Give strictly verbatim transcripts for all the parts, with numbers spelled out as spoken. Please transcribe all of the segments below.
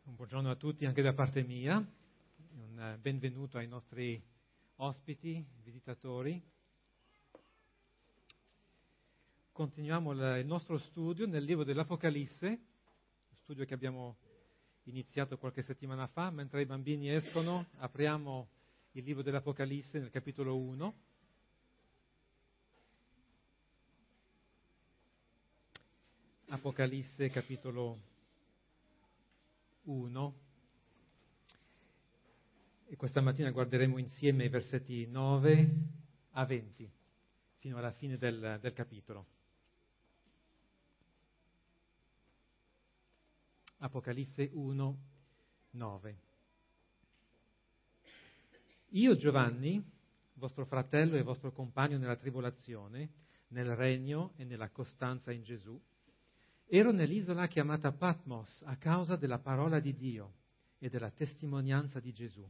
Buongiorno a tutti anche da parte mia, un benvenuto ai nostri ospiti, visitatori. Continuiamo il nostro studio nel libro dell'Apocalisse, studio che abbiamo iniziato qualche settimana fa. Mentre i bambini escono, apriamo il libro dell'Apocalisse nel capitolo uno. Apocalisse capitolo uno. E questa mattina guarderemo insieme i versetti nove a venti, fino alla fine del, del capitolo. Apocalisse uno, nove. Io, Giovanni, vostro fratello e vostro compagno nella tribolazione, nel regno e nella costanza in Gesù, ero nell'isola chiamata Patmos a causa della parola di Dio e della testimonianza di Gesù.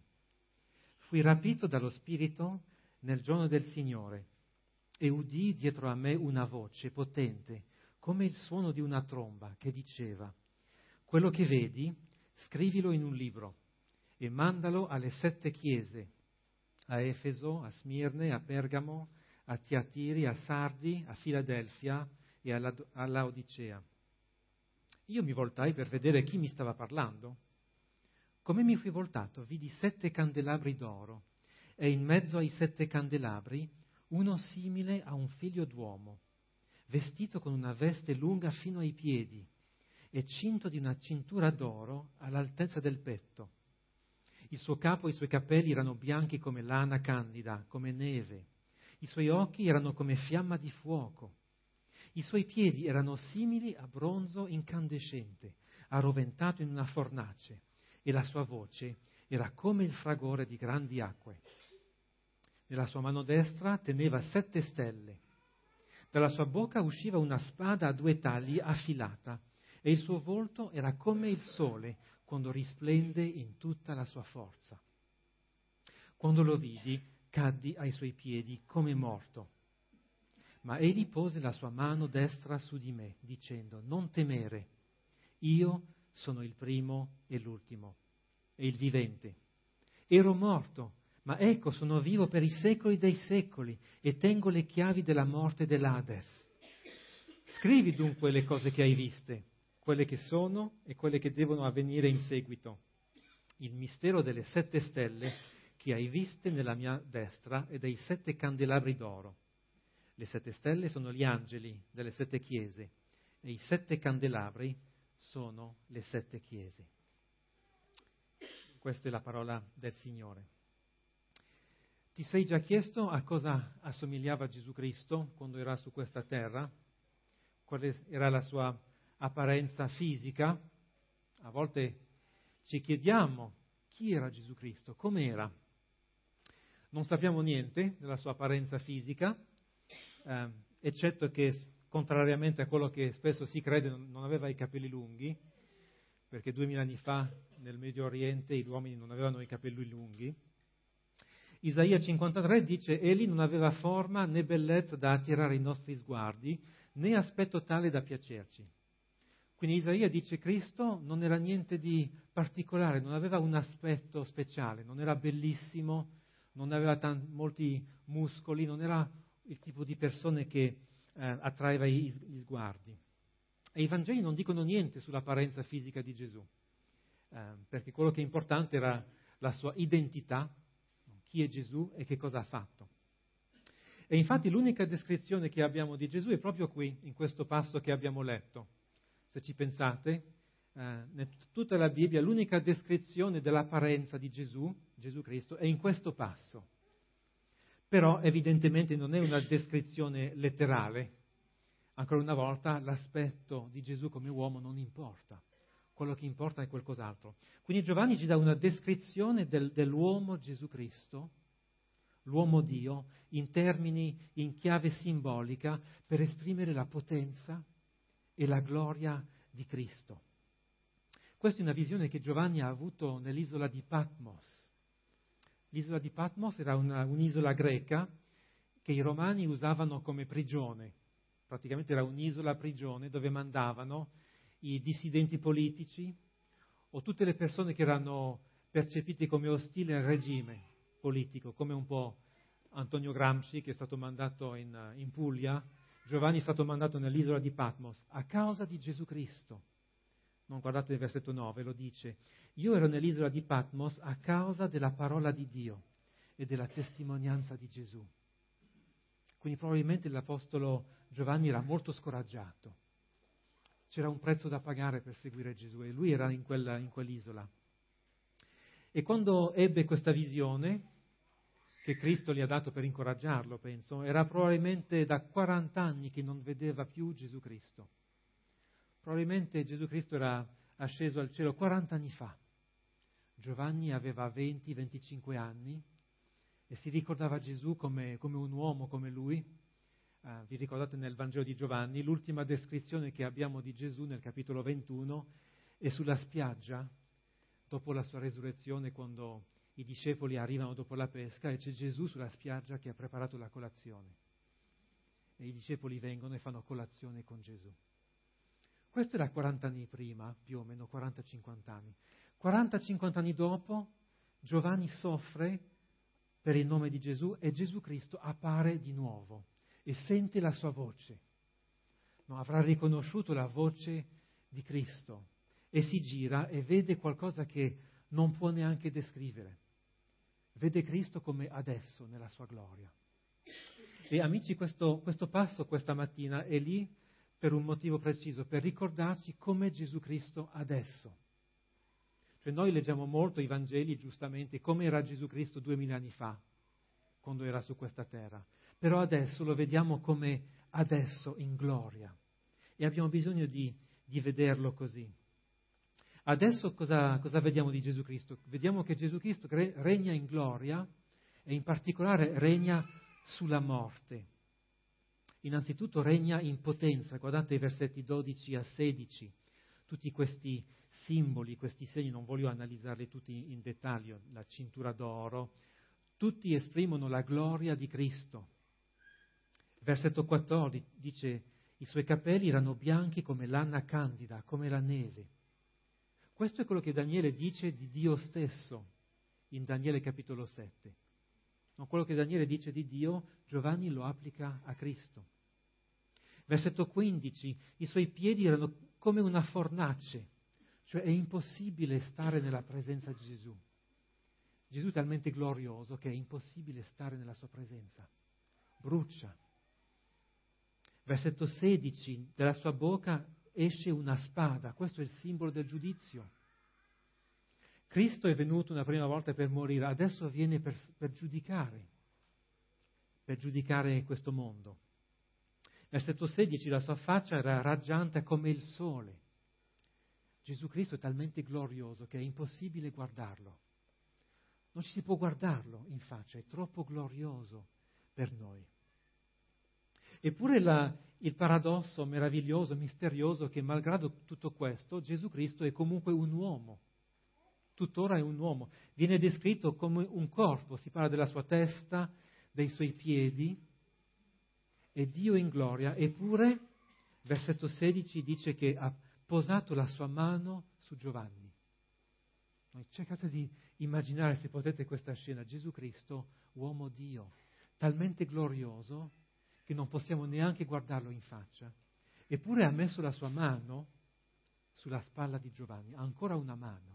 Fui rapito dallo Spirito nel giorno del Signore e udii dietro a me una voce potente, come il suono di una tromba, che diceva: quello che vedi, scrivilo in un libro e mandalo alle sette chiese, a Efeso, a Smirne, a Pergamo, a Tiatiri, a Sardi, a Filadelfia e alla, alla Odicea. Io mi voltai per vedere chi mi stava parlando. Come mi fui voltato, vidi sette candelabri d'oro e in mezzo ai sette candelabri uno simile a un figlio d'uomo, vestito con una veste lunga fino ai piedi e cinto di una cintura d'oro all'altezza del petto. Il suo capo e i suoi capelli erano bianchi come lana candida, come neve. I suoi occhi erano come fiamma di fuoco. I suoi piedi erano simili a bronzo incandescente, arroventato in una fornace, e la sua voce era come il fragore di grandi acque. Nella sua mano destra teneva sette stelle. Dalla sua bocca usciva una spada a due tagli affilata, e il suo volto era come il sole quando risplende in tutta la sua forza. Quando lo vidi, caddi ai suoi piedi come morto. Ma egli pose la sua mano destra su di me, dicendo: non temere, io sono il primo e l'ultimo, e il vivente. Ero morto, ma ecco sono vivo per i secoli dei secoli, e tengo le chiavi della morte e dell'Ades. Scrivi dunque le cose che hai viste, quelle che sono e quelle che devono avvenire in seguito. Il mistero delle sette stelle che hai viste nella mia destra e dei sette candelabri d'oro. Le sette stelle sono gli angeli delle sette chiese e i sette candelabri sono le sette chiese. Questa è la parola del Signore. Ti sei già chiesto a cosa assomigliava Gesù Cristo quando era su questa terra? Quale era la sua apparenza fisica? A volte ci chiediamo chi era Gesù Cristo, com'era. Non sappiamo niente della sua apparenza fisica, eh, eccetto che, contrariamente a quello che spesso si crede, non, non aveva i capelli lunghi, perché duemila anni fa nel Medio Oriente gli uomini non avevano i capelli lunghi. Isaia cinquantatré dice: egli non aveva forma né bellezza da attirare i nostri sguardi, né aspetto tale da piacerci. Quindi Isaia dice: Cristo non era niente di particolare, non aveva un aspetto speciale, non era bellissimo, non aveva tanti, molti muscoli, non era il tipo di persone che eh, attraeva gli, gli sguardi. E i Vangeli non dicono niente sull'apparenza fisica di Gesù, eh, perché quello che è importante era la sua identità, chi è Gesù e che cosa ha fatto. E infatti l'unica descrizione che abbiamo di Gesù è proprio qui, in questo passo che abbiamo letto. Se ci pensate, eh, in tutta la Bibbia l'unica descrizione dell'apparenza di Gesù, Gesù Cristo, è in questo passo. Però evidentemente non è una descrizione letterale. Ancora una volta l'aspetto di Gesù come uomo non importa. Quello che importa è qualcos'altro. Quindi Giovanni ci dà una descrizione del, dell'uomo Gesù Cristo, l'uomo Dio, in termini, in chiave simbolica, per esprimere la potenza e la gloria di Cristo. Questa è una visione che Giovanni ha avuto nell'isola di Patmos. L'isola di Patmos era una, un'isola greca che i romani usavano come prigione. Praticamente era un'isola prigione dove mandavano i dissidenti politici o tutte le persone che erano percepite come ostili al regime politico, come un po' Antonio Gramsci, che è stato mandato in, in Puglia. Giovanni è stato mandato nell'isola di Patmos a causa di Gesù Cristo. Non guardate il versetto nove, lo dice: io ero nell'isola di Patmos a causa della parola di Dio e della testimonianza di Gesù. Quindi probabilmente l'apostolo Giovanni era molto scoraggiato. C'era un prezzo da pagare per seguire Gesù e lui era in, quella, in quell'isola. E quando ebbe questa visione che Cristo gli ha dato per incoraggiarlo, penso, era probabilmente da quaranta anni che non vedeva più Gesù Cristo. Probabilmente Gesù Cristo era asceso al cielo quaranta anni fa. Giovanni aveva venti venticinque anni e si ricordava Gesù come, come un uomo come lui. Uh, vi ricordate nel Vangelo di Giovanni, l'ultima descrizione che abbiamo di Gesù nel capitolo ventuno è sulla spiaggia, dopo la sua resurrezione, quando i discepoli arrivano dopo la pesca e c'è Gesù sulla spiaggia che ha preparato la colazione. E i discepoli vengono e fanno colazione con Gesù. Questo era quaranta anni prima, più o meno quaranta cinquanta anni. quaranta cinquanta anni dopo, Giovanni soffre per il nome di Gesù e Gesù Cristo appare di nuovo e sente la sua voce. No, avrà riconosciuto la voce di Cristo e si gira e vede qualcosa che non può neanche descrivere. Vede Cristo come adesso, nella sua gloria. E amici, questo, questo passo questa mattina è lì per un motivo preciso, per ricordarci com'è Gesù Cristo adesso. Cioè noi leggiamo molto i Vangeli, giustamente, come era Gesù Cristo duemila anni fa, quando era su questa terra. Però adesso lo vediamo come adesso, in gloria. E abbiamo bisogno di, di vederlo così. Adesso cosa, cosa vediamo di Gesù Cristo? Vediamo che Gesù Cristo regna in gloria e in particolare regna sulla morte. Innanzitutto regna in potenza, guardate i versetti dodici a sedici, tutti questi simboli, questi segni, non voglio analizzarli tutti in dettaglio, la cintura d'oro, tutti esprimono la gloria di Cristo. Versetto quattordici dice: i suoi capelli erano bianchi come l'anna candida, come la neve. Questo è quello che Daniele dice di Dio stesso in Daniele capitolo sette. No, quello che Daniele dice di Dio, Giovanni lo applica a Cristo. Versetto quindici, i suoi piedi erano come una fornace, cioè è impossibile stare nella presenza di Gesù. Gesù è talmente glorioso che è impossibile stare nella sua presenza. Brucia. Versetto sedici, dalla sua bocca esce una spada, questo è il simbolo del giudizio. Cristo è venuto una prima volta per morire, adesso viene per, per giudicare, per giudicare questo mondo. Versetto sedici, la sua faccia era raggiante come il sole. Gesù Cristo è talmente glorioso che è impossibile guardarlo. Non ci si può guardarlo in faccia, è troppo glorioso per noi. Eppure la, il paradosso meraviglioso, misterioso, che malgrado tutto questo, Gesù Cristo è comunque un uomo. Tuttora è un uomo. Viene descritto come un corpo, si parla della sua testa, dei suoi piedi, è Dio in gloria. Eppure, versetto sedici dice che ha posato la sua mano su Giovanni. Cercate di immaginare, se potete, questa scena. Gesù Cristo, uomo Dio, talmente glorioso che non possiamo neanche guardarlo in faccia. Eppure ha messo la sua mano sulla spalla di Giovanni, ha ancora una mano.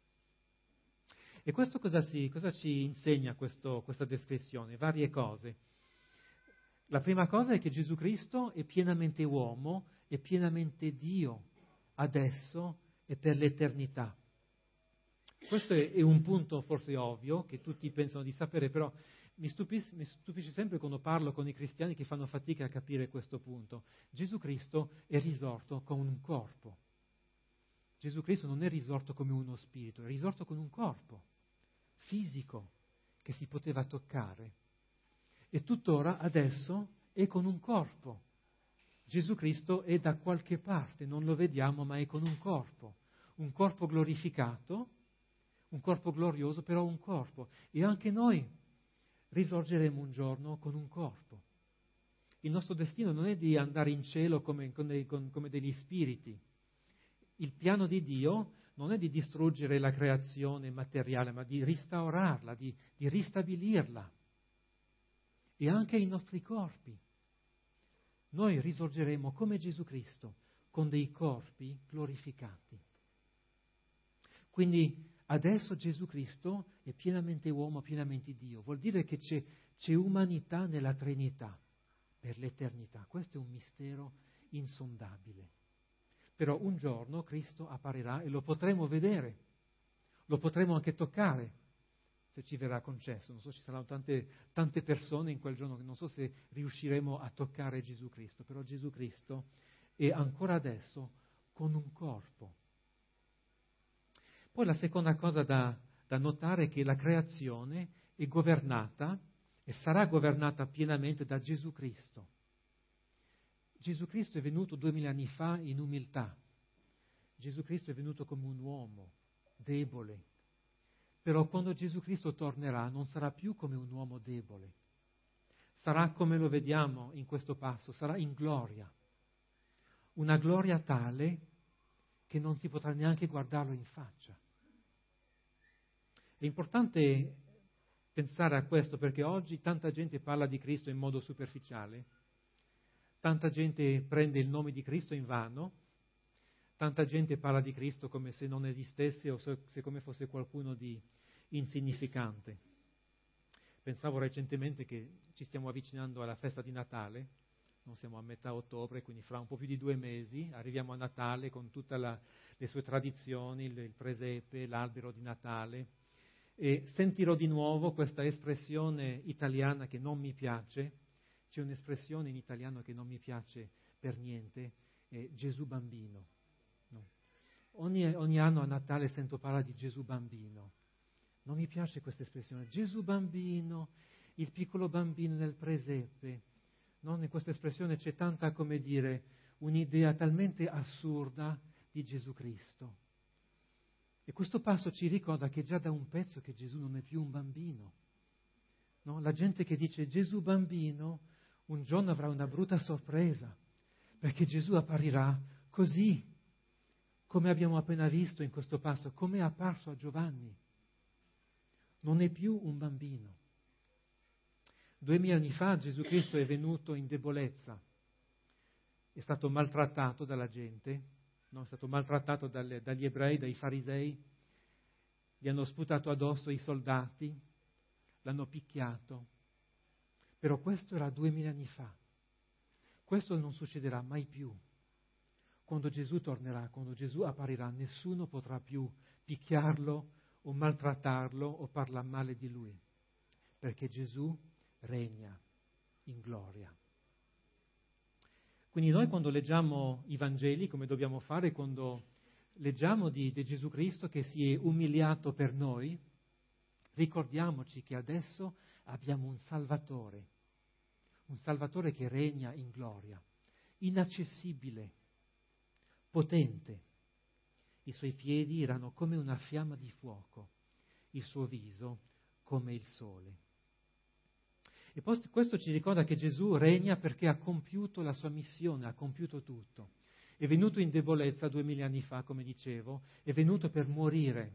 E questo cosa, si, cosa ci insegna questo, questa descrizione? Varie cose. La prima cosa è che Gesù Cristo è pienamente uomo, è pienamente Dio, adesso e per l'eternità. Questo è, è un punto forse ovvio, che tutti pensano di sapere, però mi stupisce, mi stupisce sempre quando parlo con i cristiani che fanno fatica a capire questo punto. Gesù Cristo è risorto con un corpo. Gesù Cristo non è risorto come uno spirito, è risorto con un corpo fisico che si poteva toccare. E tuttora adesso è con un corpo. Gesù Cristo è da qualche parte, non lo vediamo, ma è con un corpo. Un corpo glorificato, un corpo glorioso, però un corpo. E anche noi risorgeremo un giorno con un corpo. Il nostro destino non è di andare in cielo come, come, come degli spiriti. Il piano di Dio non è di distruggere la creazione materiale, ma di restaurarla, di, di ristabilirla. E anche i nostri corpi. Noi risorgeremo come Gesù Cristo, con dei corpi glorificati. Quindi adesso Gesù Cristo è pienamente uomo, pienamente Dio. Vuol dire che c'è, c'è umanità nella Trinità per l'eternità. Questo è un mistero insondabile. Però un giorno Cristo apparirà e lo potremo vedere, lo potremo anche toccare, se ci verrà concesso. Non so, ci saranno tante, tante persone in quel giorno che non so se riusciremo a toccare Gesù Cristo, però Gesù Cristo è ancora adesso con un corpo. Poi la seconda cosa da, da notare è che la creazione è governata e sarà governata pienamente da Gesù Cristo. Gesù Cristo è venuto duemila anni fa in umiltà. Gesù Cristo è venuto come un uomo debole. Però quando Gesù Cristo tornerà non sarà più come un uomo debole. Sarà come lo vediamo in questo passo, sarà in gloria. Una gloria tale che non si potrà neanche guardarlo in faccia. È importante pensare a questo perché oggi tanta gente parla di Cristo in modo superficiale, tanta gente prende il nome di Cristo in vano, tanta gente parla di Cristo come se non esistesse o se come fosse qualcuno di insignificante. Pensavo recentemente che ci stiamo avvicinando alla festa di Natale, non siamo a metà ottobre, quindi fra un po' più di due mesi arriviamo a Natale con tutte le sue tradizioni, il, il presepe, l'albero di Natale, e sentirò di nuovo questa espressione italiana che non mi piace. C'è un'espressione in italiano che non mi piace per niente, è Gesù bambino. No. Ogni, ogni anno a Natale sento parlare di Gesù bambino. Non mi piace questa espressione. Gesù bambino, il piccolo bambino nel presepe. Non, in questa espressione c'è tanta, come dire, un'idea talmente assurda di Gesù Cristo. E questo passo ci ricorda che già da un pezzo che Gesù non è più un bambino. No? La gente che dice Gesù bambino un giorno avrà una brutta sorpresa, perché Gesù apparirà così, come abbiamo appena visto in questo passo, come è apparso a Giovanni. Non è più un bambino. Duemila anni fa Gesù Cristo è venuto in debolezza, è stato maltrattato dalla gente, no? È stato maltrattato dalle, dagli ebrei, dai farisei, gli hanno sputato addosso i soldati, l'hanno picchiato. Però questo era duemila anni fa. Questo non succederà mai più. Quando Gesù tornerà, quando Gesù apparirà, nessuno potrà più picchiarlo o maltrattarlo o parlare male di lui, perché Gesù regna in gloria. Quindi noi quando leggiamo i Vangeli, come dobbiamo fare, quando leggiamo di, di Gesù Cristo che si è umiliato per noi, ricordiamoci che adesso abbiamo un Salvatore, un Salvatore che regna in gloria, inaccessibile, potente. I suoi piedi erano come una fiamma di fuoco, il suo viso come il sole. E poi questo ci ricorda che Gesù regna perché ha compiuto la sua missione, ha compiuto tutto. È venuto in debolezza duemila anni fa, come dicevo, è venuto per morire,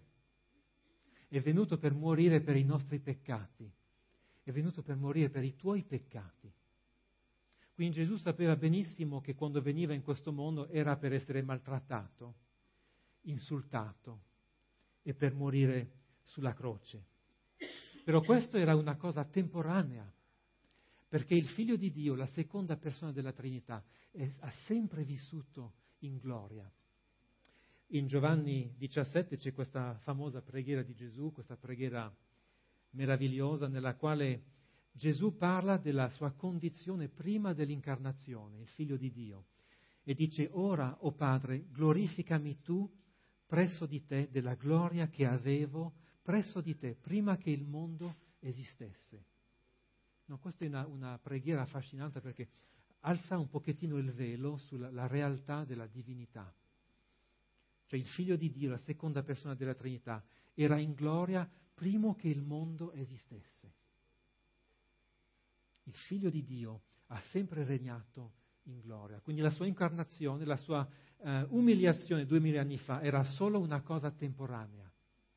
è venuto per morire per i nostri peccati, è venuto per morire per i tuoi peccati. Quindi Gesù sapeva benissimo che quando veniva in questo mondo era per essere maltrattato, insultato e per morire sulla croce. Però questo era una cosa temporanea, perché il Figlio di Dio, la seconda persona della Trinità, è, ha sempre vissuto in gloria. In Giovanni diciassette c'è questa famosa preghiera di Gesù, questa preghiera meravigliosa nella quale Gesù parla della sua condizione prima dell'incarnazione, il Figlio di Dio, e dice: ora, o Padre, glorificami tu presso di te della gloria che avevo presso di te prima che il mondo esistesse. No, questa è una, una preghiera affascinante perché alza un pochettino il velo sulla la realtà della divinità. Cioè il Figlio di Dio, la seconda persona della Trinità, era in gloria prima che il mondo esistesse. Il Figlio di Dio ha sempre regnato in gloria. Quindi la sua incarnazione, la sua eh, umiliazione duemila anni fa era solo una cosa temporanea.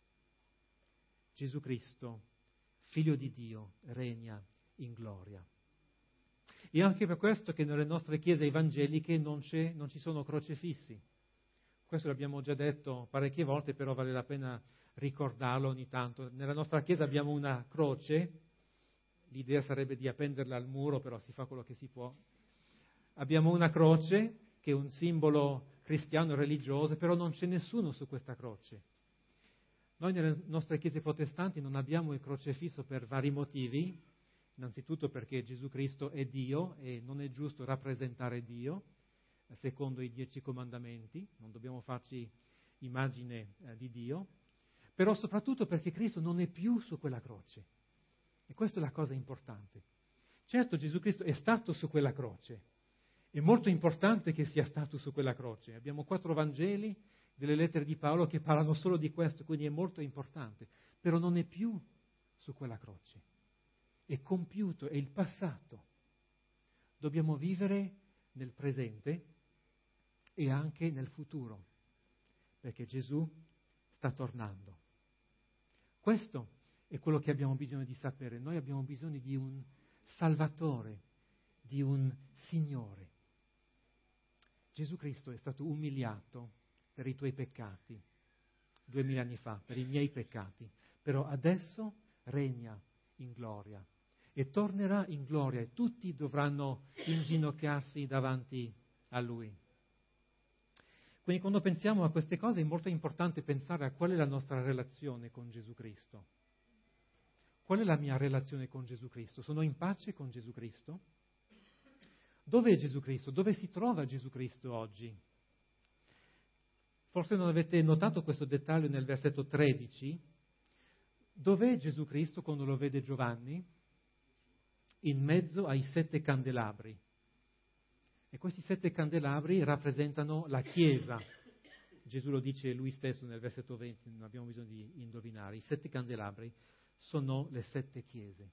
Gesù Cristo, Figlio di Dio, regna in gloria. E anche per questo che nelle nostre chiese evangeliche non, c'è, non ci sono crocefissi. Questo l'abbiamo già detto parecchie volte, però vale la pena ricordarlo ogni tanto. Nella nostra chiesa abbiamo una croce, l'idea sarebbe di appenderla al muro, però si fa quello che si può. Abbiamo una croce che è un simbolo cristiano religioso, però non c'è nessuno su questa croce. Noi nelle nostre chiese protestanti non abbiamo il crocefisso per vari motivi, innanzitutto perché Gesù Cristo è Dio e non è giusto rappresentare Dio, secondo i dieci comandamenti, non dobbiamo farci immagine eh, di Dio, però soprattutto perché Cristo non è più su quella croce. E questa è la cosa importante. Certo, Gesù Cristo è stato su quella croce, è molto importante che sia stato su quella croce. Abbiamo quattro Vangeli, delle lettere di Paolo che parlano solo di questo, quindi è molto importante, però non è più su quella croce. È compiuto, è il passato. Dobbiamo vivere nel presente e anche nel futuro, perché Gesù sta tornando. Questo è quello che abbiamo bisogno di sapere. Noi abbiamo bisogno di un Salvatore, di un Signore. Gesù Cristo è stato umiliato per i tuoi peccati, duemila anni fa, per i miei peccati, però adesso regna in gloria. E tornerà in gloria e tutti dovranno inginocchiarsi davanti a Lui. Quindi quando pensiamo a queste cose è molto importante pensare a qual è la nostra relazione con Gesù Cristo. Qual è la mia relazione con Gesù Cristo? Sono in pace con Gesù Cristo? Dove è Gesù Cristo? Dove si trova Gesù Cristo oggi? Forse non avete notato questo dettaglio nel versetto tredici. Dov'è Gesù Cristo quando lo vede Giovanni? In mezzo ai sette candelabri. E questi sette candelabri rappresentano la Chiesa. Gesù lo dice lui stesso nel versetto venti, non abbiamo bisogno di indovinare. I sette candelabri sono le sette chiese.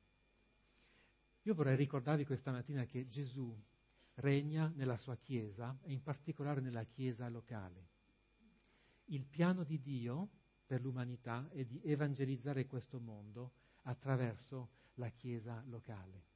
Io vorrei ricordarvi questa mattina che Gesù regna nella sua Chiesa e in particolare nella Chiesa locale. Il piano di Dio per l'umanità è di evangelizzare questo mondo attraverso la Chiesa locale.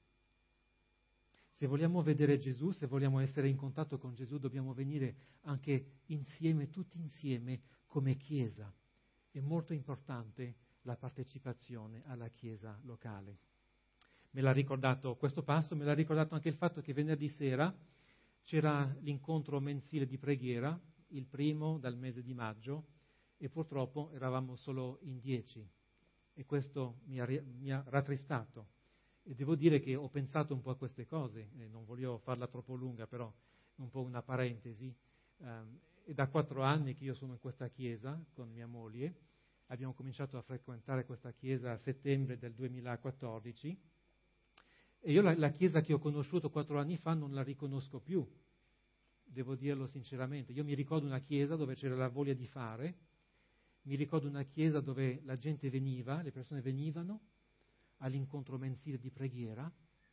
Se vogliamo vedere Gesù, se vogliamo essere in contatto con Gesù, dobbiamo venire anche insieme, tutti insieme, come Chiesa. È molto importante la partecipazione alla Chiesa locale. Me l'ha ricordato questo passo, me l'ha ricordato anche il fatto che venerdì sera c'era l'incontro mensile di preghiera, il primo dal mese di maggio, e purtroppo eravamo solo in dieci. E questo mi ha, mi ha rattristato. E devo dire che ho pensato un po' a queste cose, e non voglio farla troppo lunga, però un po' una parentesi. Um, è da quattro anni che io sono in questa chiesa con mia moglie, abbiamo cominciato a frequentare questa chiesa a settembre del duemilaquattordici, e io la, la chiesa che ho conosciuto quattro anni fa non la riconosco più, devo dirlo sinceramente. Io mi ricordo una chiesa dove c'era la voglia di fare, mi ricordo una chiesa dove la gente veniva, le persone venivano all'incontro mensile di preghiera.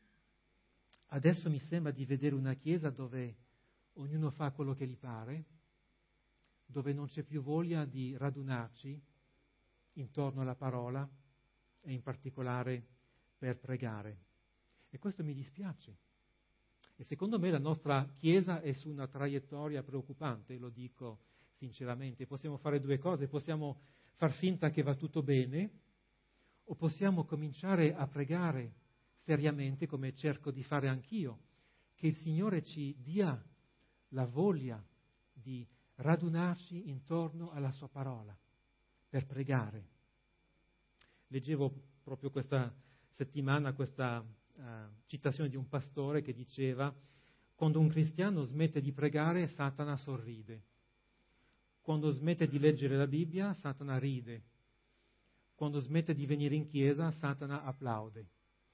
Adesso mi sembra di vedere una chiesa dove ognuno fa quello che gli pare, dove non c'è più voglia di radunarci intorno alla parola e in particolare per pregare. E questo mi dispiace. E secondo me la nostra Chiesa è su una traiettoria preoccupante, lo dico sinceramente. Possiamo fare due cose: possiamo far finta che va tutto bene, o possiamo cominciare a pregare seriamente, come cerco di fare anch'io, che il Signore ci dia la voglia di radunarci intorno alla Sua parola, per pregare. Leggevo proprio questa settimana questa uh, citazione di un pastore che diceva: quando un cristiano smette di pregare, Satana sorride. Quando smette di leggere la Bibbia, Satana ride. Quando smette di venire in chiesa, Satana applaude.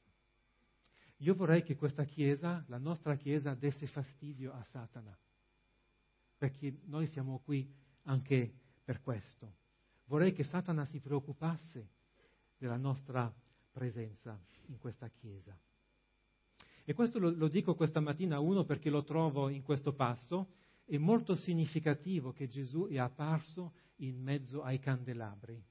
Io vorrei che questa chiesa, la nostra chiesa, desse fastidio a Satana, perché noi siamo qui anche per questo. Vorrei che Satana si preoccupasse della nostra presenza in questa chiesa. E questo lo, lo dico questa mattina, uno, perché lo trovo in questo passo, è molto significativo che Gesù è apparso in mezzo ai candelabri.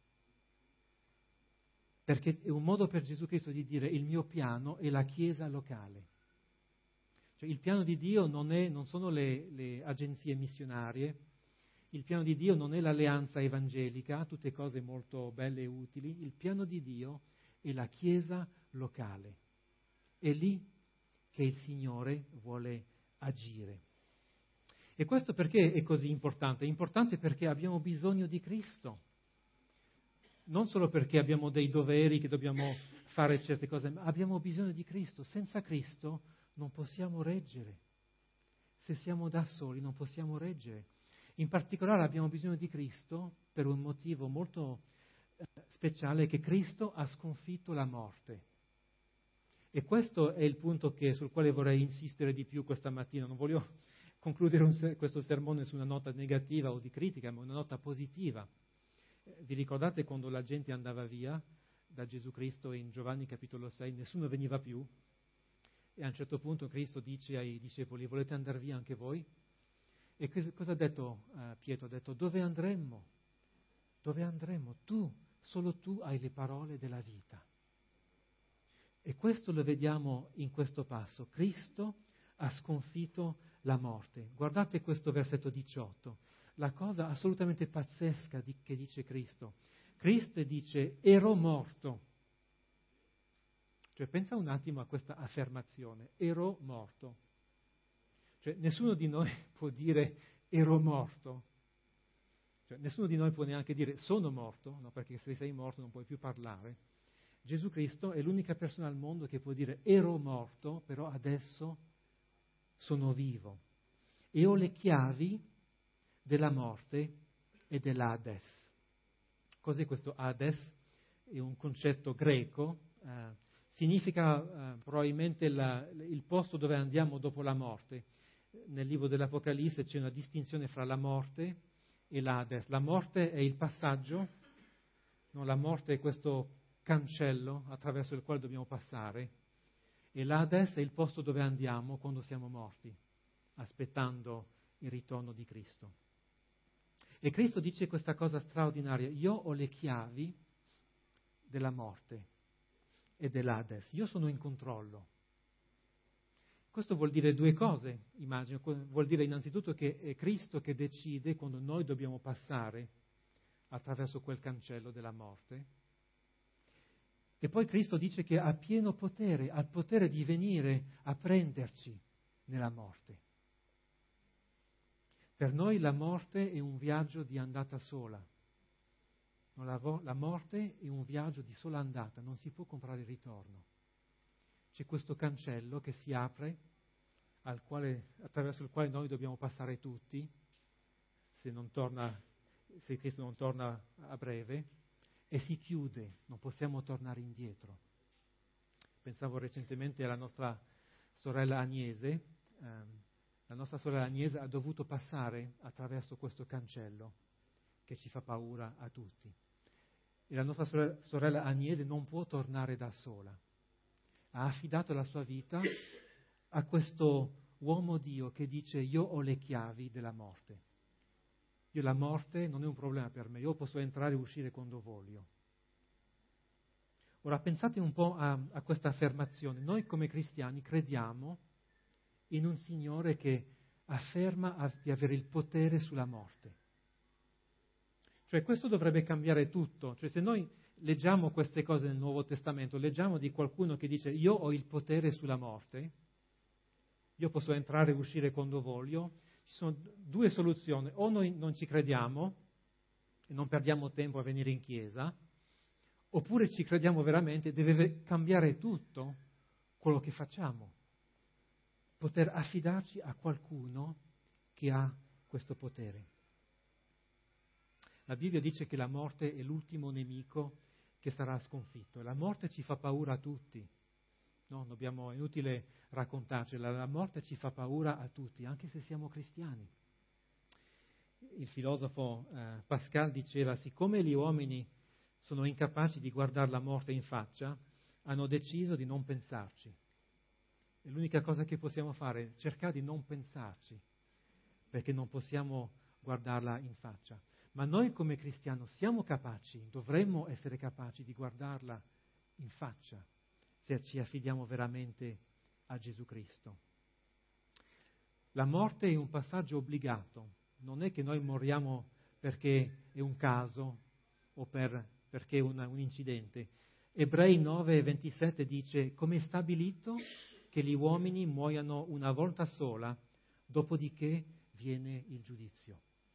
Perché è un modo per Gesù Cristo di dire: il mio piano è la chiesa locale. Cioè, il piano di Dio non, è, non sono le, le agenzie missionarie, il piano di Dio non è l'alleanza evangelica, tutte cose molto belle e utili. Il piano di Dio è la chiesa locale. È lì che il Signore vuole agire. E questo perché è così importante? È importante perché abbiamo bisogno di Cristo. Non solo perché abbiamo dei doveri che dobbiamo fare certe cose, ma abbiamo bisogno di Cristo. Senza Cristo non possiamo reggere. Se siamo da soli non possiamo reggere. In particolare abbiamo bisogno di Cristo per un motivo molto eh, speciale, che Cristo ha sconfitto la morte. E questo è il punto che, sul quale vorrei insistere di più questa mattina. Non voglio concludere un, questo sermone su una nota negativa o di critica, ma una nota positiva. Eh, vi ricordate quando la gente andava via da Gesù Cristo in Giovanni capitolo sei, nessuno veniva più? E a un certo punto Cristo dice ai discepoli: volete andare via anche voi? E cosa ha detto uh, Pietro? Ha detto: dove andremmo? Dove andremmo? Tu, solo tu hai le parole della vita. E questo lo vediamo in questo passo. Cristo ha sconfitto la morte. Guardate questo versetto diciotto, la cosa assolutamente pazzesca di, che dice Cristo. Cristo dice: ero morto. Cioè, pensa un attimo a questa affermazione: ero morto. Cioè, nessuno di noi può dire ero morto. Cioè, nessuno di noi può neanche dire sono morto, no? Perché se sei morto non puoi più parlare. Gesù Cristo è l'unica persona al mondo che può dire ero morto, però adesso sono vivo. E ho le chiavi della morte e dell'Hades. Cos'è questo Hades? È un concetto greco, eh, significa eh, probabilmente la, il posto dove andiamo dopo la morte. Nel libro dell'Apocalisse c'è una distinzione fra la morte e l'Hades. La morte è il passaggio, no? La morte è questo cancello attraverso il quale dobbiamo passare, e l'Hades è il posto dove andiamo quando siamo morti, aspettando il ritorno di Cristo. E Cristo dice questa cosa straordinaria: io ho le chiavi della morte e dell'Hades, io sono in controllo. Questo vuol dire due cose, immagino. Vuol dire innanzitutto che è Cristo che decide quando noi dobbiamo passare attraverso quel cancello della morte. E poi Cristo dice che ha pieno potere, ha il potere di venire a prenderci nella morte. Per noi la morte è un viaggio di andata sola. La morte è un viaggio di sola andata, non si può comprare il ritorno. C'è questo cancello che si apre, al quale, attraverso il quale noi dobbiamo passare tutti, se, non torna, se Cristo non torna a breve, e si chiude, non possiamo tornare indietro. Pensavo recentemente alla nostra sorella Agnese. ehm, la nostra sorella Agnese ha dovuto passare attraverso questo cancello che ci fa paura a tutti. E la nostra sorella Agnese non può tornare da sola. Ha affidato la sua vita a questo uomo Dio che dice: io ho le chiavi della morte. Io la morte non è un problema per me, io posso entrare e uscire quando voglio. Ora pensate un po' a, a questa affermazione. Noi come cristiani crediamo in un Signore che afferma a, di avere il potere sulla morte. Cioè questo dovrebbe cambiare tutto. Cioè se noi leggiamo queste cose nel Nuovo Testamento, leggiamo di qualcuno che dice io ho il potere sulla morte, io posso entrare e uscire quando voglio, ci sono due soluzioni: o noi non ci crediamo e non perdiamo tempo a venire in chiesa, oppure ci crediamo veramente e deve cambiare tutto quello che facciamo. Poter affidarci a qualcuno che ha questo potere. La Bibbia dice che la morte è l'ultimo nemico che sarà sconfitto. La morte ci fa paura a tutti. No, dobbiamo, è inutile raccontarcela. La morte ci fa paura a tutti, anche se siamo cristiani. Il filosofo eh, Pascal diceva: siccome gli uomini sono incapaci di guardare la morte in faccia, hanno deciso di non pensarci. E l'unica cosa che possiamo fare è cercare di non pensarci, perché non possiamo guardarla in faccia. Ma noi come cristiani siamo capaci, dovremmo essere capaci di guardarla in faccia, se ci affidiamo veramente a Gesù Cristo. La morte è un passaggio obbligato, non è che noi moriamo perché è un caso o per, perché è una, un incidente. Ebrei nove ventisette dice: come è stabilito che gli uomini muoiano una volta sola, dopodiché viene il giudizio.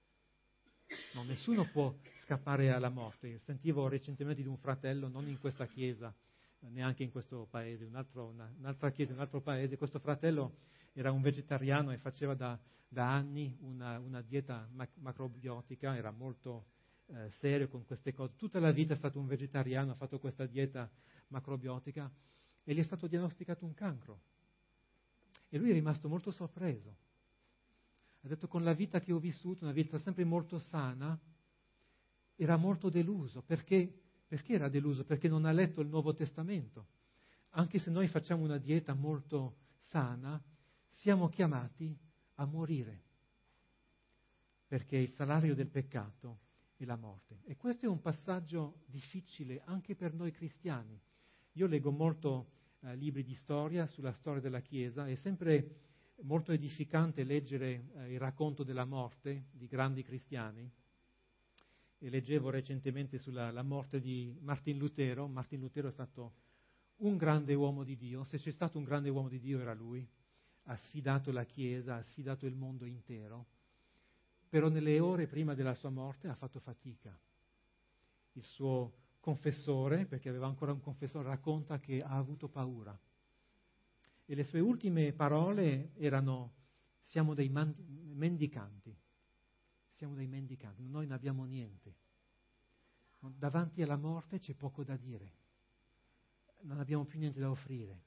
No, nessuno può scappare alla morte. Sentivo recentemente di un fratello, non in questa chiesa, neanche in questo paese, un altro, una, un'altra chiesa in un altro paese. Questo fratello era un vegetariano e faceva da, da anni una, una dieta mac- macrobiotica, era molto eh, serio con queste cose. Tutta la vita è stato un vegetariano, ha fatto questa dieta macrobiotica e gli è stato diagnosticato un cancro. E lui è rimasto molto sorpreso. Ha detto: con la vita che ho vissuto, una vita sempre molto sana, era molto deluso. Perché? Perché era deluso? Perché non ha letto il Nuovo Testamento. Anche se noi facciamo una dieta molto sana, siamo chiamati a morire, perché il salario del peccato è la morte. E questo è un passaggio difficile anche per noi cristiani. Io leggo molto eh, libri di storia sulla storia della Chiesa, è sempre molto edificante leggere eh, il racconto della morte di grandi cristiani. E leggevo recentemente sulla la morte di Martin Lutero. Martin Lutero è stato un grande uomo di Dio. Se c'è stato un grande uomo di Dio era lui. Ha sfidato la Chiesa, ha sfidato il mondo intero. Però nelle ore prima della sua morte ha fatto fatica. Il suo confessore, perché aveva ancora un confessore, racconta che ha avuto paura. E le sue ultime parole erano: siamo dei man- mendicanti. Siamo dei mendicanti, noi non abbiamo niente. Davanti alla morte c'è poco da dire. Non abbiamo più niente da offrire.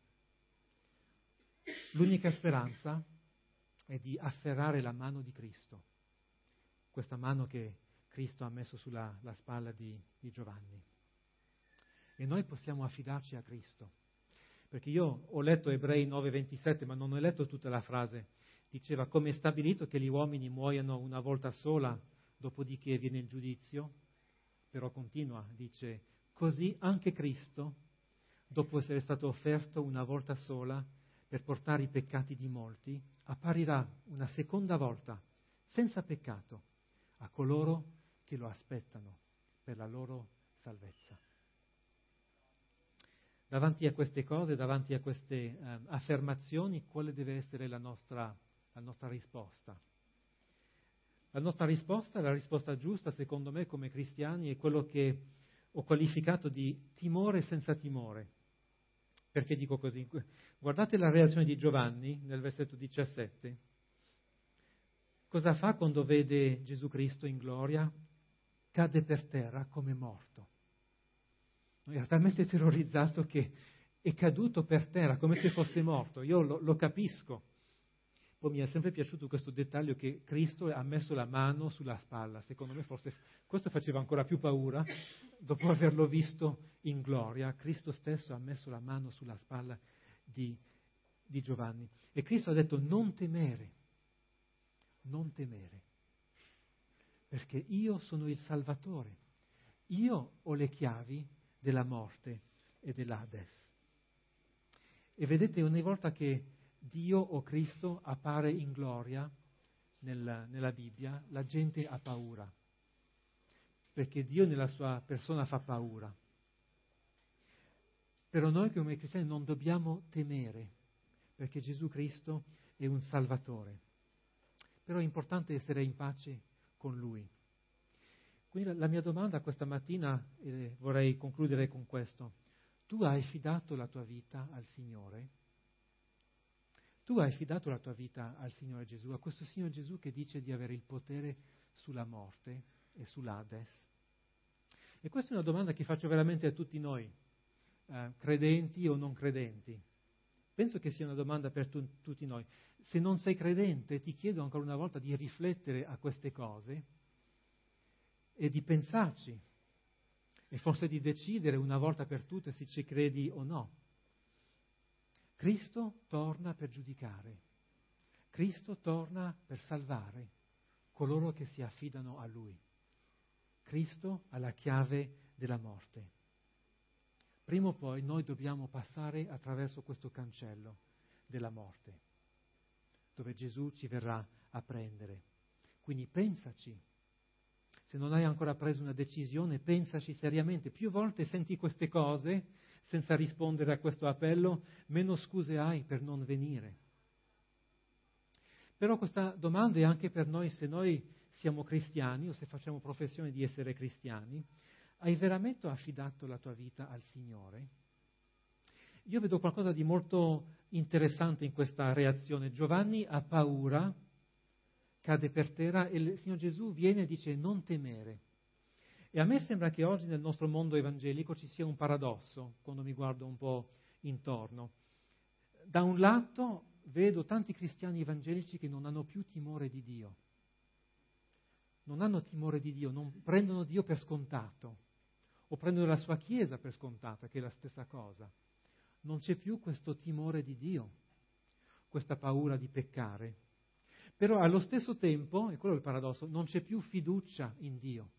L'unica speranza è di afferrare la mano di Cristo, questa mano che Cristo ha messo sulla la spalla di, di Giovanni. E noi possiamo affidarci a Cristo. Perché io ho letto Ebrei nove ventisette, ma non ho letto tutta la frase. Diceva: come è stabilito che gli uomini muoiano una volta sola, dopodiché viene il giudizio. Però continua, dice: così anche Cristo, dopo essere stato offerto una volta sola per portare i peccati di molti, apparirà una seconda volta, senza peccato, a coloro che lo aspettano per la loro salvezza. Davanti a queste cose, davanti a queste eh, affermazioni, quale deve essere la nostra, la nostra risposta? La nostra risposta, la risposta giusta, secondo me, come cristiani, è quello che ho qualificato di timore senza timore. Perché dico così? Guardate la reazione di Giovanni nel versetto diciassette. Cosa fa quando vede Gesù Cristo in gloria? Cade per terra come morto. Era talmente terrorizzato che è caduto per terra come se fosse morto. Io lo, lo capisco. Poi mi è sempre piaciuto questo dettaglio che Cristo ha messo la mano sulla spalla. Secondo me forse questo faceva ancora più paura. Dopo averlo visto in gloria, Cristo stesso ha messo la mano sulla spalla di, di Giovanni. E Cristo ha detto: non temere, non temere, perché io sono il Salvatore. Io ho le chiavi della morte e dell'Ades. E vedete, ogni volta che Dio o Cristo appare in gloria nella, nella Bibbia, la gente ha paura, perché Dio nella sua persona fa paura. Però noi come cristiani non dobbiamo temere, perché Gesù Cristo è un Salvatore. Però è importante essere in pace con Lui. Quindi la mia domanda questa mattina, e vorrei concludere con questo: tu hai fidato la tua vita al Signore? Tu hai fidato la tua vita al Signore Gesù, a questo Signore Gesù che dice di avere il potere sulla morte e sull'Ades? E questa è una domanda che faccio veramente a tutti noi, eh, credenti o non credenti. Penso che sia una domanda per tu, tutti noi. Se non sei credente, ti chiedo ancora una volta di riflettere a queste cose e di pensarci, e forse di decidere una volta per tutte se ci credi o no. Cristo torna per giudicare, Cristo torna per salvare coloro che si affidano a Lui. Cristo ha la chiave della morte. Prima o poi noi dobbiamo passare attraverso questo cancello della morte, dove Gesù ci verrà a prendere. Quindi pensaci. Se non hai ancora preso una decisione, pensaci seriamente. Più volte senti queste cose senza rispondere a questo appello, meno scuse hai per non venire. Però questa domanda è anche per noi, se noi siamo cristiani o se facciamo professione di essere cristiani. Hai veramente affidato la tua vita al Signore? Io vedo qualcosa di molto interessante in questa reazione. Giovanni ha paura, cade per terra e il Signor Gesù viene e dice non temere. E a me sembra che oggi nel nostro mondo evangelico ci sia un paradosso, quando mi guardo un po' intorno. Da un lato vedo tanti cristiani evangelici che non hanno più timore di Dio. Non hanno timore di Dio, non prendono Dio per scontato, o prendono la sua Chiesa per scontata, che è la stessa cosa. Non c'è più questo timore di Dio, questa paura di peccare. Però allo stesso tempo, e quello è il paradosso, non c'è più fiducia in Dio.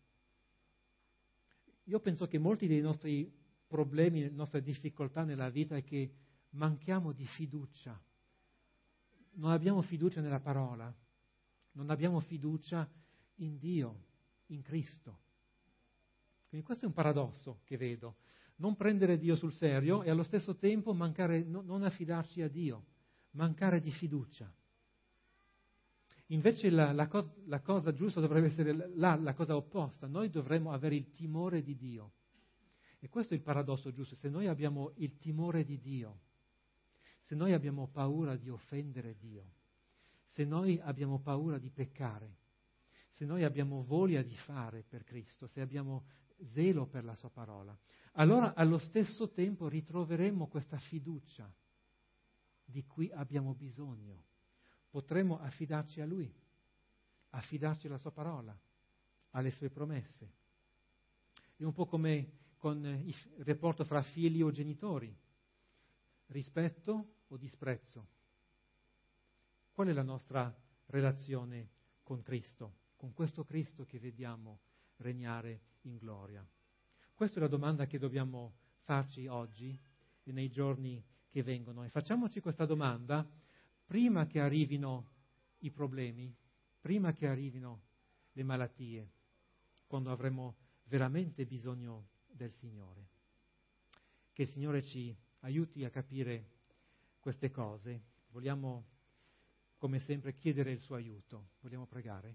Io penso che molti dei nostri problemi, le nostre difficoltà nella vita è che manchiamo di fiducia. Non abbiamo fiducia nella parola, non abbiamo fiducia in Dio, in Cristo. Quindi questo è un paradosso che vedo. Non prendere Dio sul serio e allo stesso tempo mancare, no, non affidarci a Dio, mancare di fiducia. Invece la, la, cosa, la cosa giusta dovrebbe essere la, la cosa opposta. Noi dovremmo avere il timore di Dio. E questo è il paradosso giusto. Se noi abbiamo il timore di Dio, se noi abbiamo paura di offendere Dio, se noi abbiamo paura di peccare, se noi abbiamo voglia di fare per Cristo, se abbiamo zelo per la sua parola, allora allo stesso tempo ritroveremo questa fiducia di cui abbiamo bisogno. Potremo affidarci a Lui, affidarci alla sua parola, alle sue promesse. È un po' come con il rapporto fra figli o genitori, rispetto o disprezzo. Qual è la nostra relazione con Cristo, con questo Cristo che vediamo regnare in gloria? Questa è la domanda che dobbiamo farci oggi e nei giorni che vengono. E facciamoci questa domanda prima che arrivino i problemi, prima che arrivino le malattie, quando avremo veramente bisogno del Signore. Che il Signore ci aiuti a capire queste cose. Vogliamo, come sempre, chiedere il suo aiuto. Vogliamo pregare?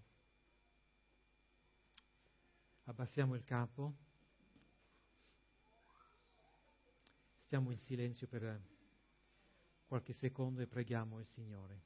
Abbassiamo il capo. Stiamo in silenzio per qualche secondo e preghiamo il Signore.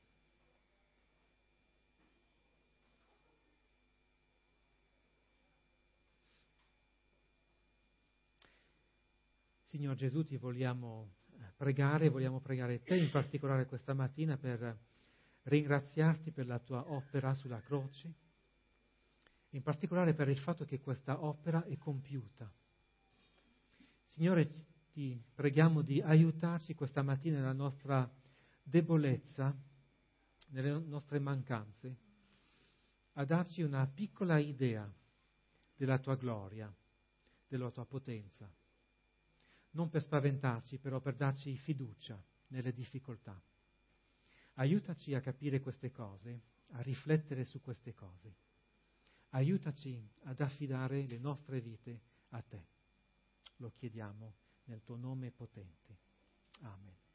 Signor Gesù, ti vogliamo pregare, vogliamo pregare te in particolare questa mattina per ringraziarti per la tua opera sulla croce, in particolare per il fatto che questa opera è compiuta. Signore, ti preghiamo di aiutarci questa mattina nella nostra debolezza, nelle nostre mancanze, a darci una piccola idea della tua gloria, della tua potenza. Non per spaventarci, però per darci fiducia nelle difficoltà. Aiutaci a capire queste cose, a riflettere su queste cose. Aiutaci ad affidare le nostre vite a te. Lo chiediamo nel tuo nome potente. Amen.